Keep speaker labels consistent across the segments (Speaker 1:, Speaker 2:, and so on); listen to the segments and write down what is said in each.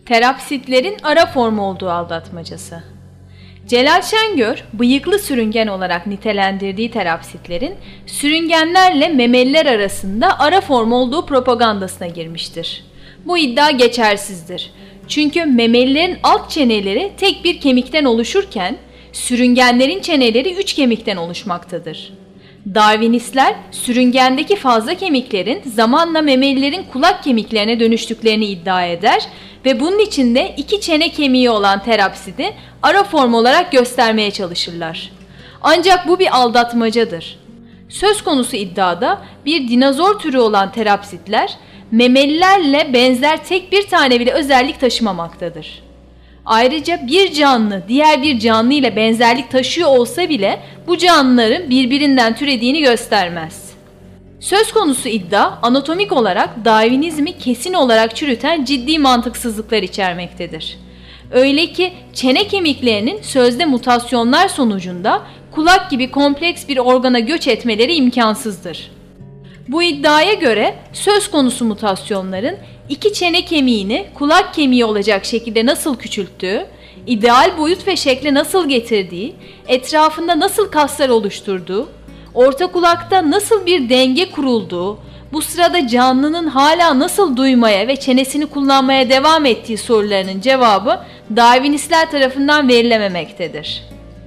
Speaker 1: Terapsitlerin ara formu olduğu aldatmacası. Celal Şengör, bıyıklı sürüngen olarak nitelendirdiği terapsitlerin sürüngenlerle memeliler arasında ara form olduğu propagandasına girmiştir. Bu iddia geçersizdir. Çünkü memelilerin alt çeneleri tek bir kemikten oluşurken sürüngenlerin çeneleri 3 kemikten oluşmaktadır. Darwinistler sürüngendeki fazla kemiklerin zamanla memelilerin kulak kemiklerine dönüştüklerini iddia eder ve bunun için de 2 çene kemiği olan terapsidi ara form olarak göstermeye çalışırlar. Ancak bu bir aldatmacadır. Söz konusu iddiada bir dinozor türü olan terapsitler memelilerle benzer tek bir tane bile özellik taşımamaktadır. Ayrıca bir canlı diğer bir canlı ile benzerlik taşıyor olsa bile bu canlıların birbirinden türediğini göstermez. Söz konusu iddia anatomik olarak Darwinizmi kesin olarak çürüten ciddi mantıksızlıklar içermektedir. Öyle ki çene kemiklerinin sözde mutasyonlar sonucunda kulak gibi kompleks bir organa göç etmeleri imkansızdır. Bu iddiaya göre söz konusu mutasyonların 2 çene kemiğini kulak kemiği olacak şekilde nasıl küçülttüğü, ideal boyut ve şekle nasıl getirdiği, etrafında nasıl kaslar oluşturduğu, orta kulakta nasıl bir denge kurulduğu, bu sırada canlının hala nasıl duymaya ve çenesini kullanmaya devam ettiği sorularının cevabı Darwinistler tarafından verilememektedir.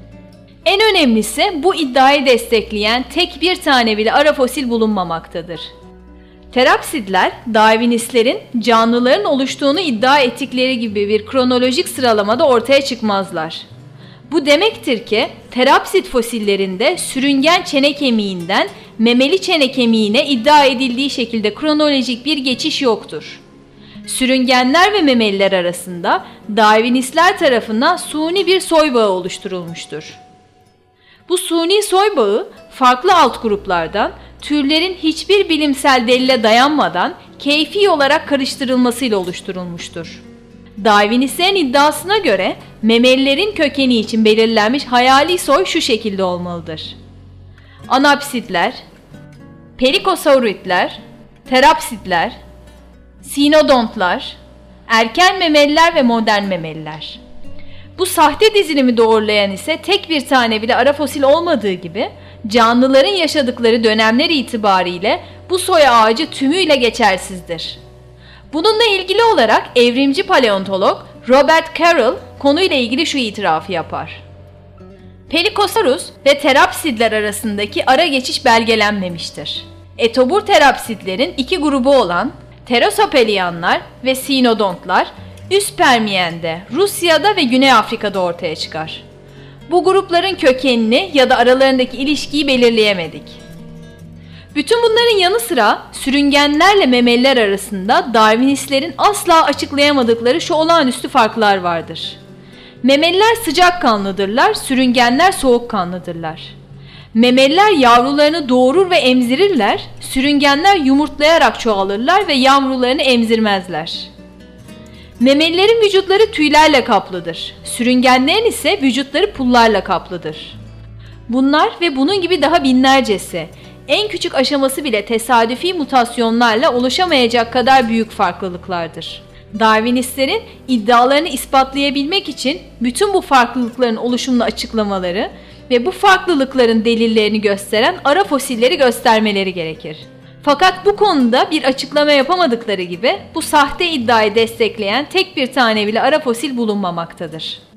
Speaker 1: En önemlisi bu iddiayı destekleyen tek bir tane bile ara fosil bulunmamaktadır. Terapsidler, Darwinistlerin canlıların oluştuğunu iddia ettikleri gibi bir kronolojik sıralamada ortaya çıkmazlar. Bu demektir ki terapsid fosillerinde sürüngen çene kemiğinden memeli çene kemiğine iddia edildiği şekilde kronolojik bir geçiş yoktur. Sürüngenler ve memeliler arasında Darwinistler tarafından suni bir soy bağı oluşturulmuştur. Bu suni soy bağı farklı alt gruplardan türlerin hiçbir bilimsel delile dayanmadan keyfi olarak karıştırılmasıyla oluşturulmuştur. Darwinistlerin iddiasına göre memelilerin kökeni için belirlenmiş hayali soy şu şekilde olmalıdır: Anapsitler, Perikosauritler, Terapsitler, Sinodontlar, erken memeliler ve modern memeliler. Bu sahte dizilimi doğrulayan ise tek bir tane bile ara fosil olmadığı gibi canlıların yaşadıkları dönemler itibariyle bu soy ağacı tümüyle geçersizdir. Bununla ilgili olarak evrimci paleontolog Robert Carroll konuyla ilgili şu itirafı yapar: Pelikosaurus ve terapsidler arasındaki ara geçiş belgelenmemiştir. Etobur terapsidlerin 2 grubu olan Terosopelianlar ve Sinodontlar üst Permiyen'de, Rusya'da ve Güney Afrika'da ortaya çıkar. Bu grupların kökenini ya da aralarındaki ilişkiyi belirleyemedik. Bütün bunların yanı sıra sürüngenlerle memeliler arasında Darwinistlerin asla açıklayamadıkları şu olağanüstü farklar vardır. Memeliler sıcakkanlıdırlar, sürüngenler soğukkanlıdırlar. Memeliler yavrularını doğurur ve emzirirler, sürüngenler yumurtlayarak çoğalırlar ve yavrularını emzirmezler. Memelilerin vücutları tüylerle kaplıdır, sürüngenlerin ise vücutları pullarla kaplıdır. Bunlar ve bunun gibi daha binlercesi, en küçük aşaması bile tesadüfi mutasyonlarla oluşamayacak kadar büyük farklılıklardır. Darwinistlerin iddialarını ispatlayabilmek için bütün bu farklılıkların oluşumunu açıklamaları ve bu farklılıkların delillerini gösteren ara fosilleri göstermeleri gerekir. Fakat bu konuda bir açıklama yapamadıkları gibi bu sahte iddiayı destekleyen tek bir tane bile ara fosil bulunmamaktadır.